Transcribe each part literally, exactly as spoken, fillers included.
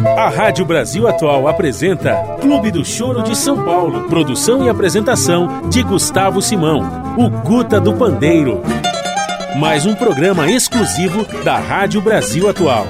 A Rádio Brasil Atual apresenta Clube do Choro de São Paulo. Produção e apresentação de Gustavo Simão, o Guta do Pandeiro. Mais um programa exclusivo da Rádio Brasil Atual.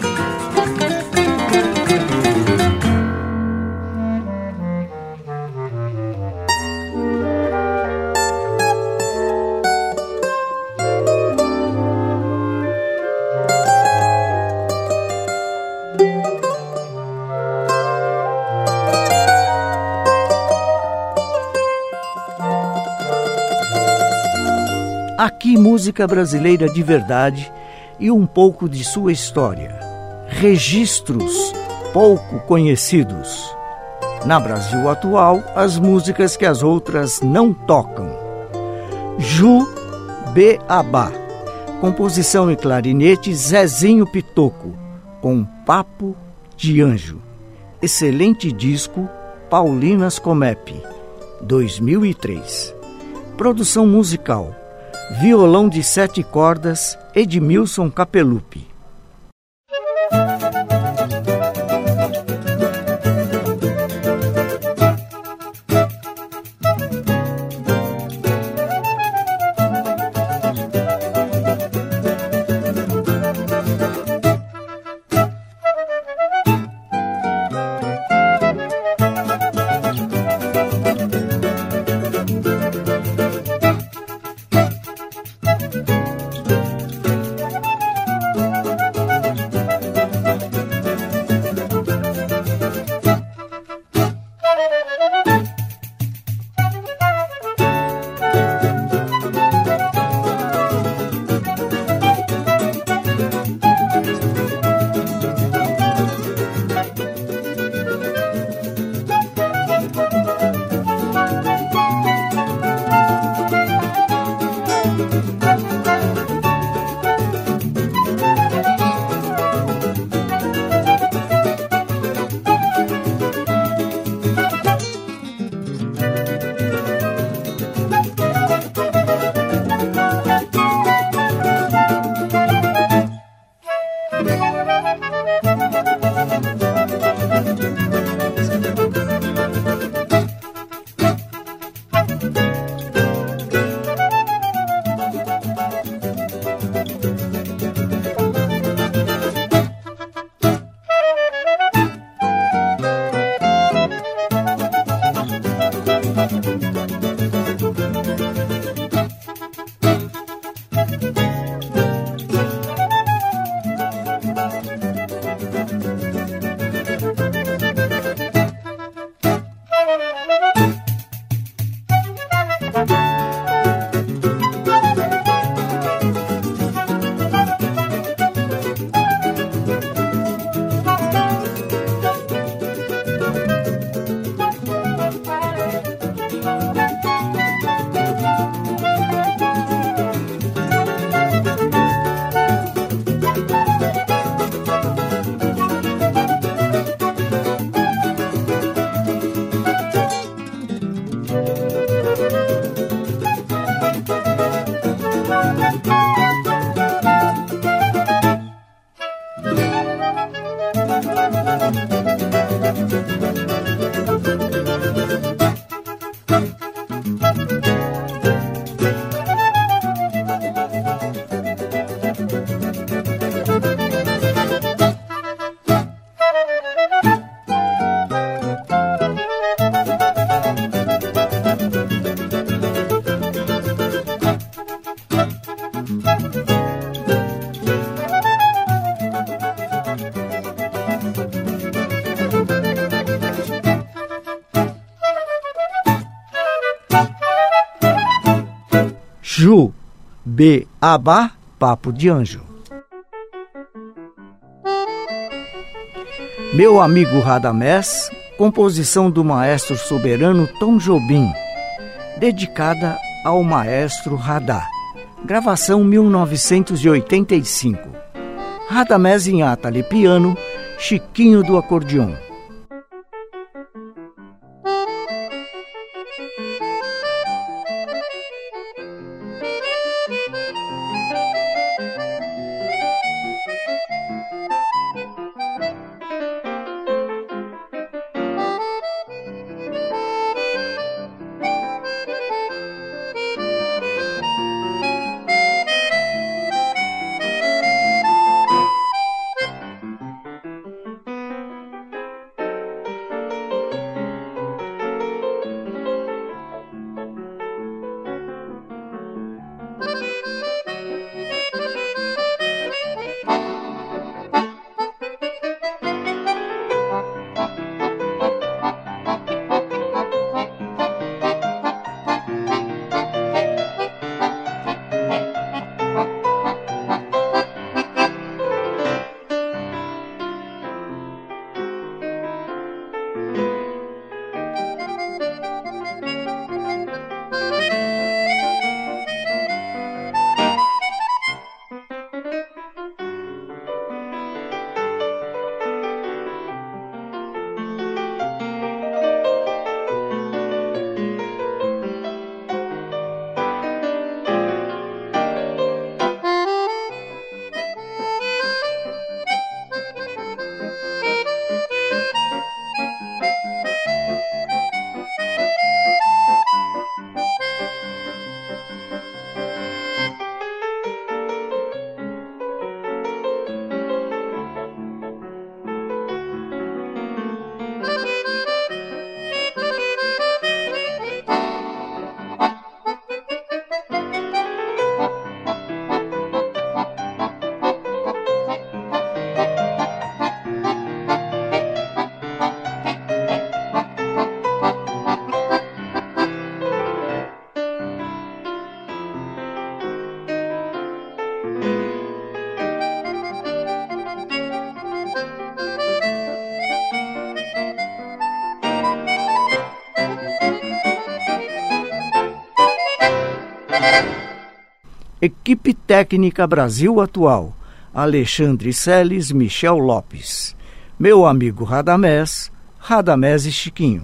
Aqui música brasileira de verdade e um pouco de sua história. Registros pouco conhecidos. Na Brasil Atual, as músicas que as outras não tocam. Ju Beabá. Composição e clarinete Zezinho Pitoco, com Papo de Anjo. Excelente disco Paulinas Comep, dois mil e três. Produção musical violão de sete cordas, Edmilson Capelupi. Ju Beabá, Papo de Anjo. Meu amigo Radamés, composição do maestro soberano Tom Jobim, dedicada ao maestro Radá. Gravação mil novecentos e oitenta e cinco. Radamés em Atali piano, Chiquinho do acordeon. Equipe Técnica Brasil Atual, Alexandre Celes, Michel Lopes. Meu amigo Radamés, Radamés e Chiquinho.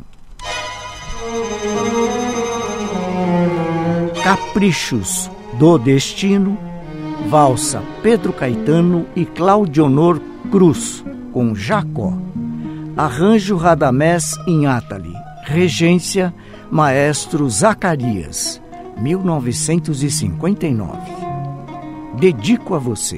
Caprichos do Destino, valsa Pedro Caetano e Claudionor Cruz, com Jacó. Arranjo Radamés Inátali, regência Maestro Zacarias, mil novecentos e cinquenta e nove. Dedico a você.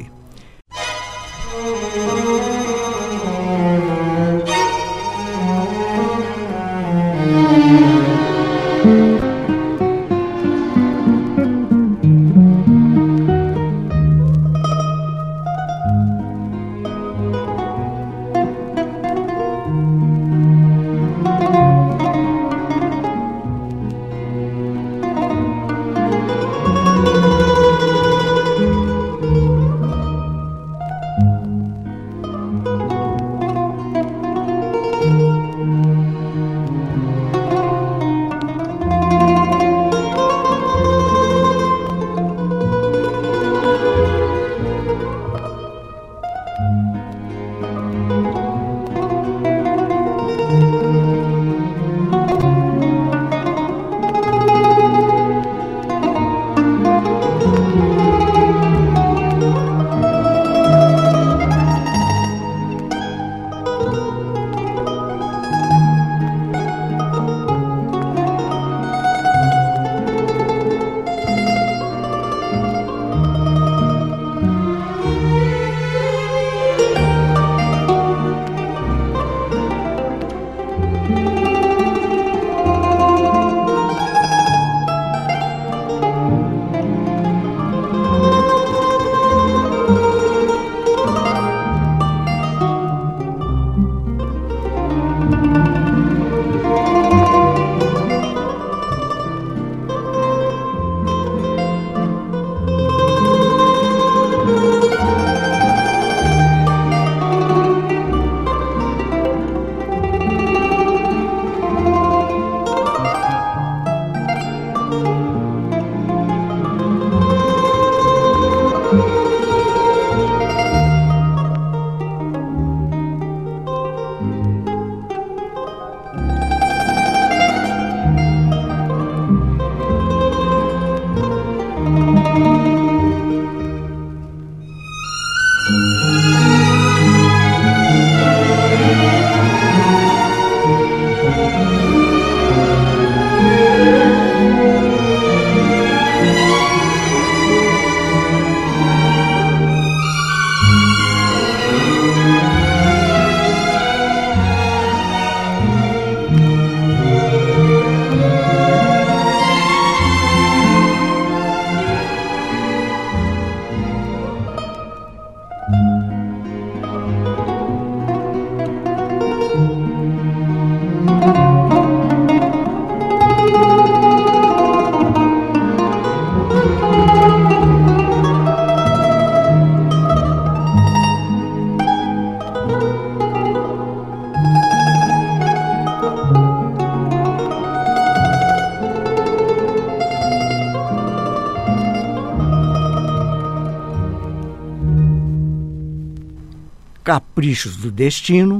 Caprichos do Destino,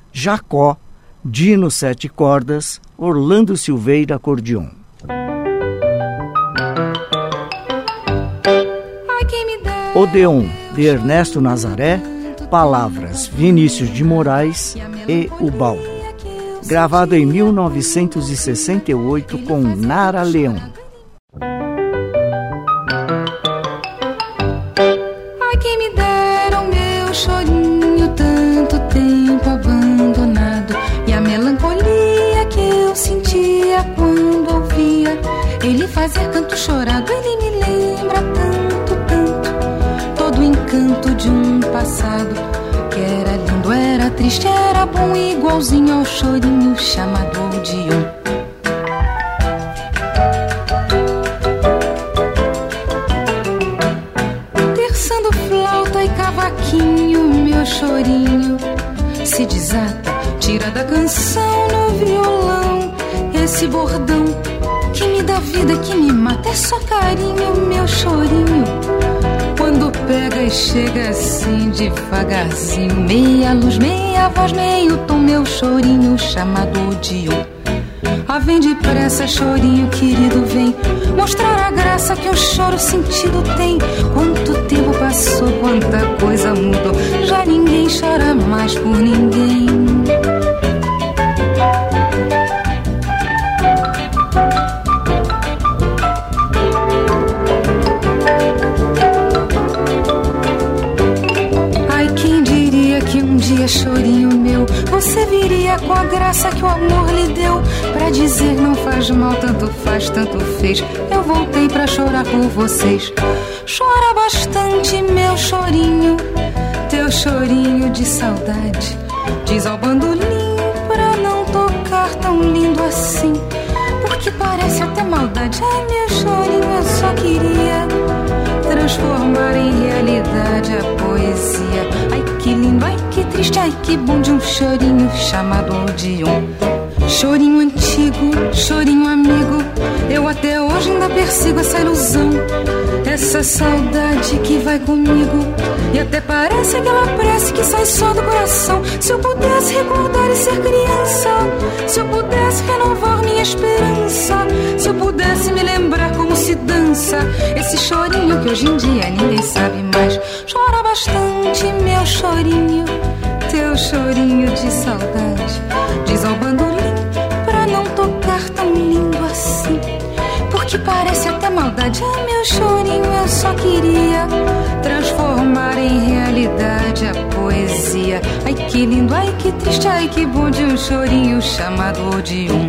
Jacó, Dino Sete Cordas, Orlando Silveira Acordeon. Odeon, de Ernesto Nazaré, palavras Vinícius de Moraes e Ubal. Gravado em mil novecentos e sessenta e oito com Nara Leão. Ai, quem me dera o meu chorinho, tanto tempo abandonado, e a melancolia que eu sentia quando ouvia ele fazer canto chorado. Ele me lembra tanto, tanto, todo o encanto de um passado que era lindo, era triste, era bom, igualzinho ao chorinho chamado Odeon. Terçando flauta e cavaquinho, meu chorinho se desata, tira da canção no violão esse bordão que me dá vida, que me mata, é só carinho, meu chorinho. Quando pega e chega assim devagarzinho, meia luz, meia voz, meio tom, meu chorinho chamado Odion. Ah, vem depressa, chorinho querido, vem mostrar a graça que o choro sentido tem. Quanto tempo passou, quanta coisa mudou, já ninguém chora mais por ninguém. Chorinho meu, você viria com a graça que o amor lhe deu, pra dizer não faz mal, tanto faz, tanto fez. Eu voltei pra chorar por vocês. Chora bastante, meu chorinho, teu chorinho de saudade. Diz ao bandolim pra não tocar tão lindo assim, porque parece até maldade. Ai, meu chorinho, eu só queria transformar em realidade a poesia. Ai, que lindo, ai, que triste, ai, que bom de um chorinho chamado Odion. Chorinho antigo, chorinho amigo, eu até hoje ainda persigo essa ilusão, essa saudade que vai comigo, e até parece aquela prece que sai só do coração. Se eu pudesse recordar e ser criança, se eu pudesse renovar minha esperança, se eu pudesse me lembrar como se dança esse chorinho que hoje em dia ninguém sabe mais. Chora bastante, meu chorinho, teu chorinho de saudade. Diz ao bandolim pra não tocar tão lindo assim, porque parece até maldade. Ah, meu chorinho, eu só queria transformar em realidade a poesia. Ai, que lindo, ai, que triste, ai, que bom de um chorinho chamado Odion.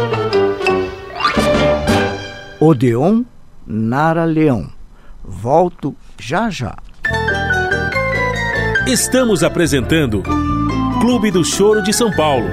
Odeon, Nara Leão. Volto já já. Estamos apresentando Clube do Choro de São Paulo.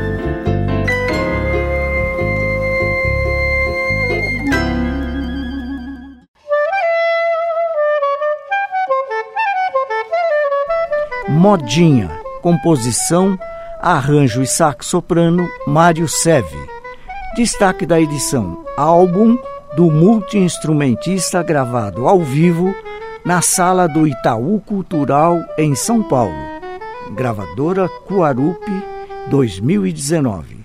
Modinha, composição, arranjo e sax soprano, Mário Seve. Destaque da edição, álbum do multi-instrumentista gravado ao vivo na sala do Itaú Cultural em São Paulo. Gravadora Cuarupi, dois mil e dezenove.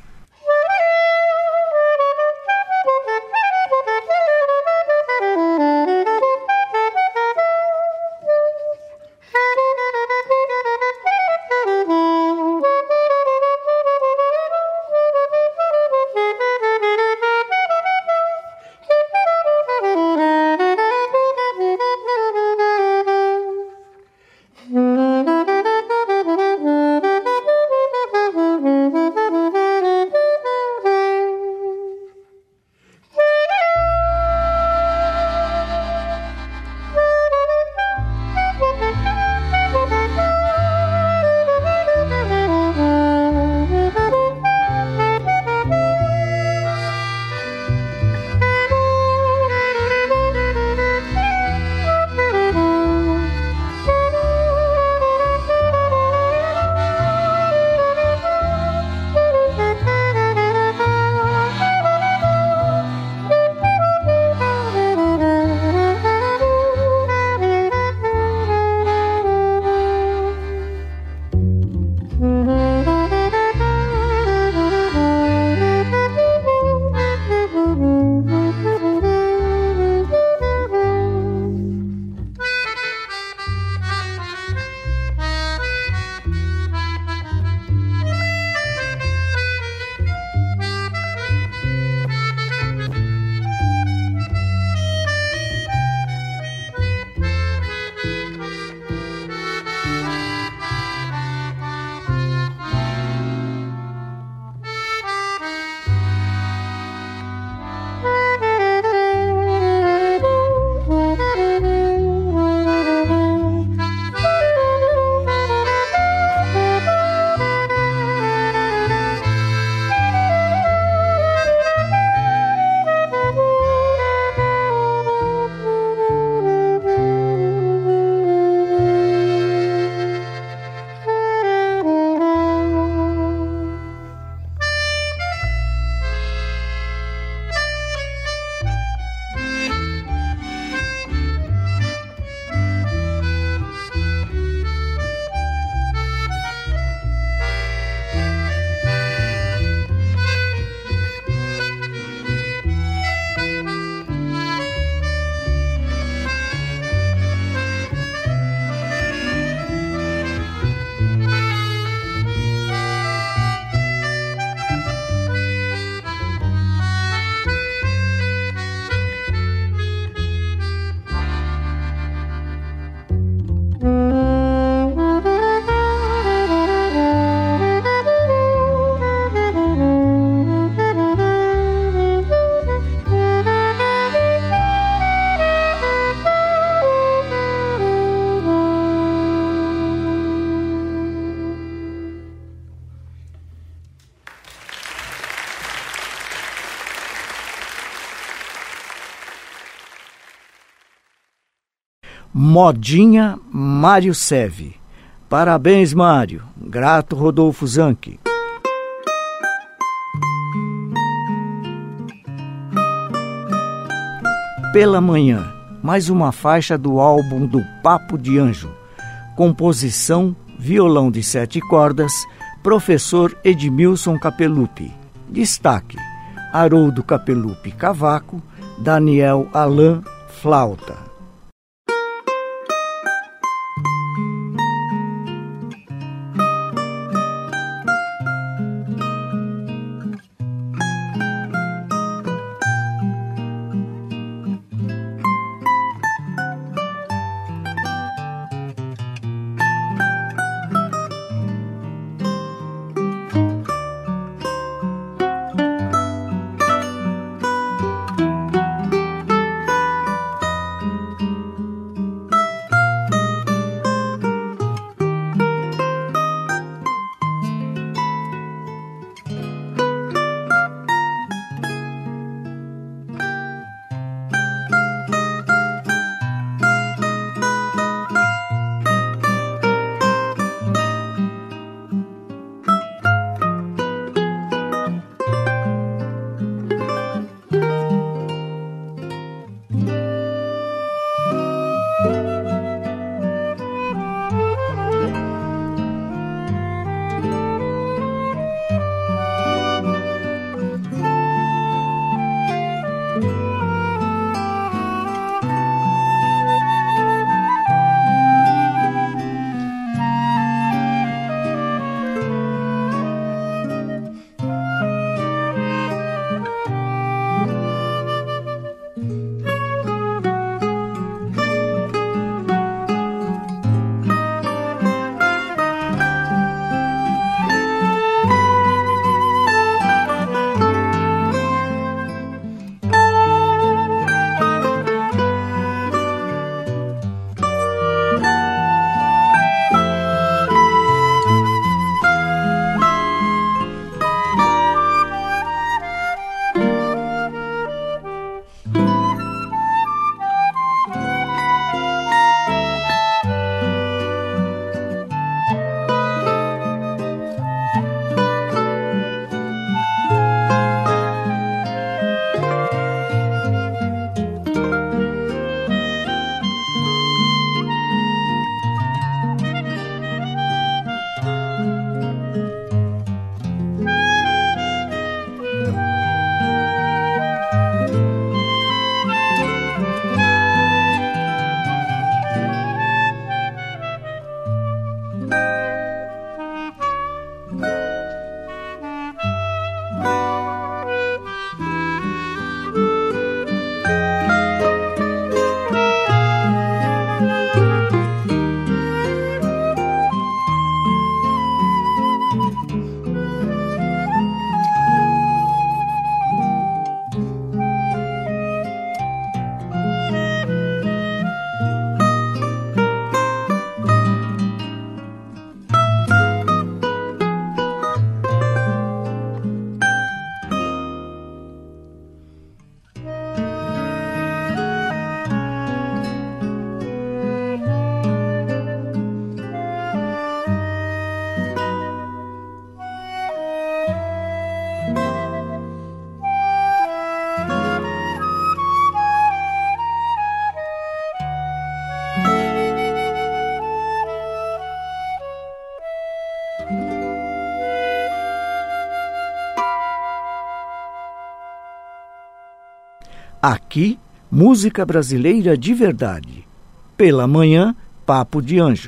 Modinha Mário Seve. Parabéns, Mário. Grato, Rodolfo Zanchi. Pela Manhã, mais uma faixa do álbum do Papo de Anjo. Composição, violão de sete cordas, professor Edmilson Capelupi. Destaque, Haroldo Capelupi, cavaco, Daniel Alan, flauta. Aqui, música brasileira de verdade. Pela Manhã, Papo de Anjo.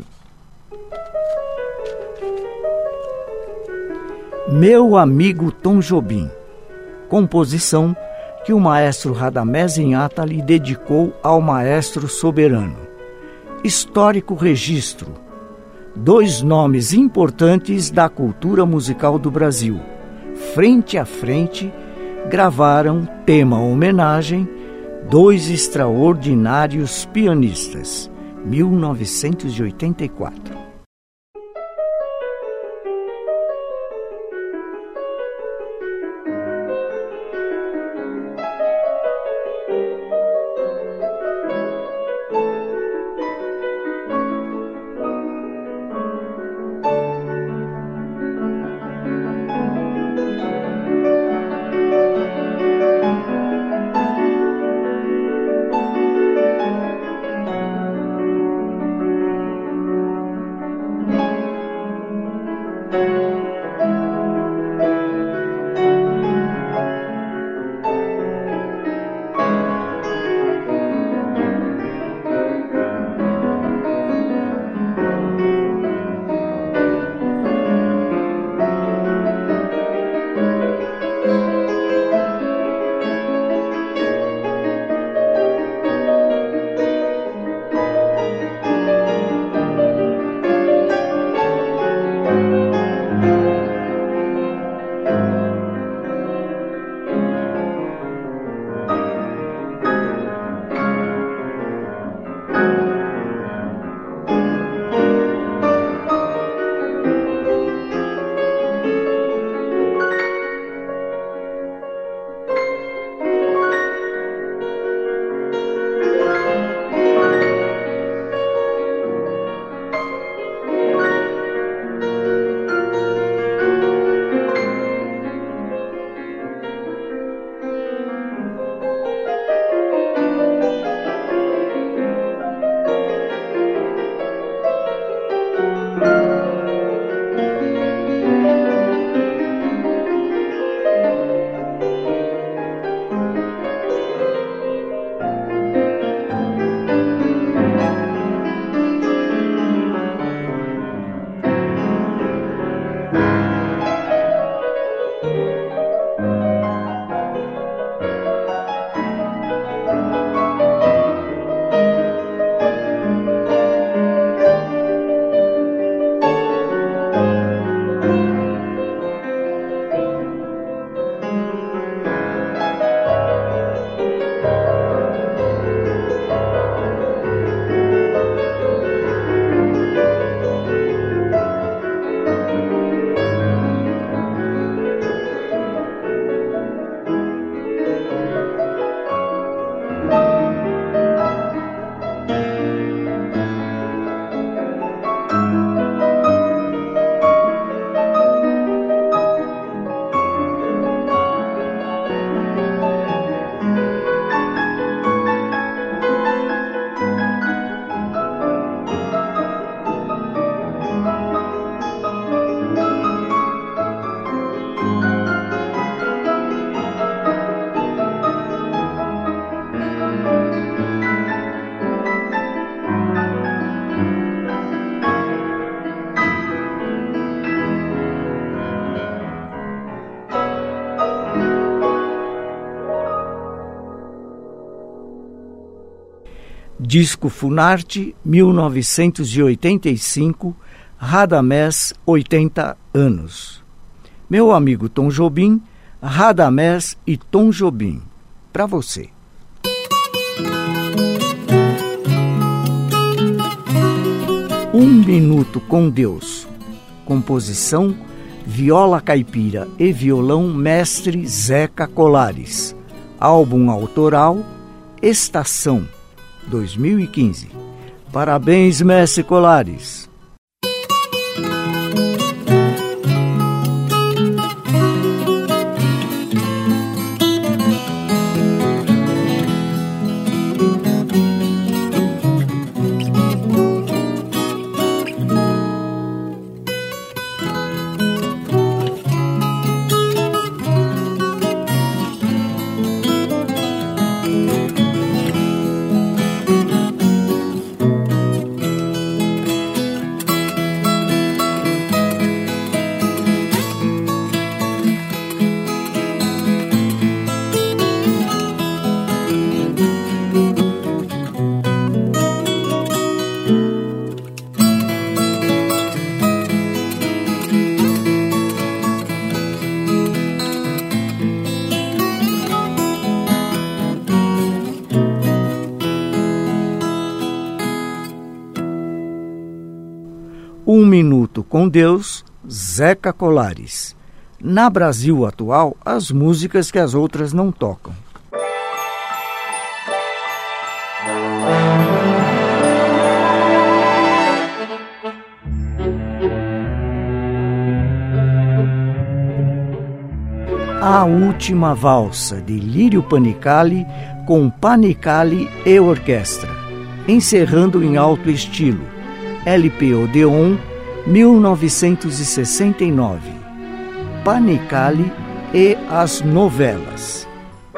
Meu Amigo Tom Jobim. Composição que o maestro Radamés Inhata lhe dedicou ao maestro soberano. Histórico registro. Dois nomes importantes da cultura musical do Brasil, frente a frente, gravaram tema homenagem, dois extraordinários pianistas, mil novecentos e oitenta e quatro. Disco Funarte, mil novecentos e oitenta e cinco, Radamés, oitenta anos. Meu amigo Tom Jobim, Radamés e Tom Jobim, para você. Um Minuto com Deus. Composição, viola caipira e violão mestre Zeca Colares. Álbum autoral, Estação, dois mil e quinze. Parabéns, mestre Colares. Um Minuto com Deus, Zeca Colares. Na Brasil Atual, as músicas que as outras não tocam. A Última Valsa, de Lírio Panicali, com Panicali e orquestra, encerrando em alto estilo. L P Odeon, mil novecentos e sessenta e nove. Panicali e as novelas.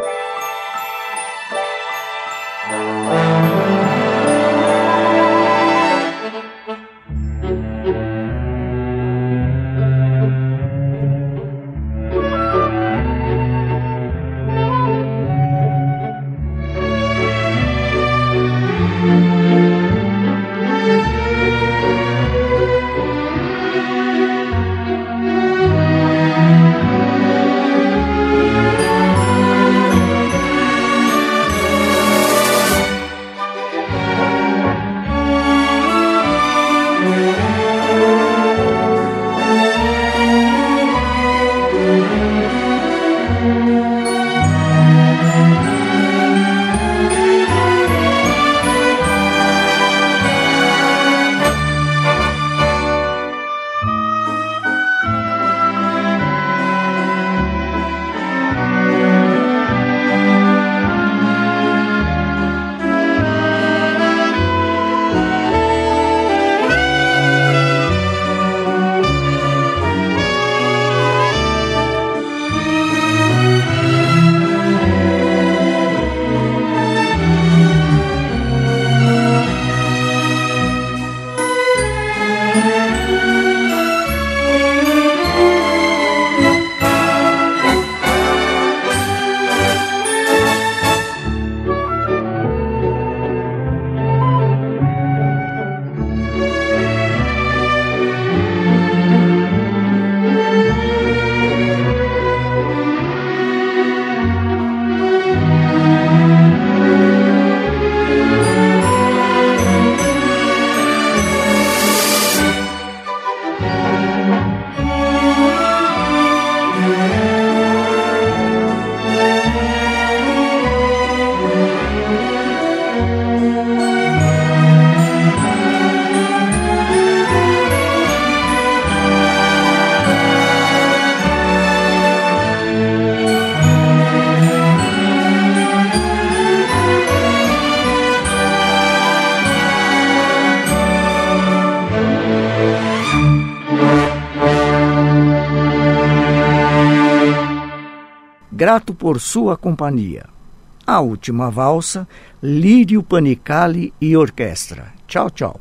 Grato por sua companhia. A Última Valsa, Lírio Panicali e orquestra. Tchau, tchau.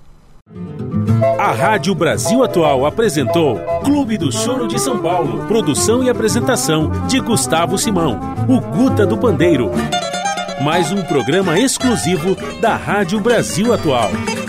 A Rádio Brasil Atual apresentou Clube do Choro de São Paulo. Produção e apresentação de Gustavo Simão, o Guta do Pandeiro. mais um programa exclusivo da Rádio Brasil Atual.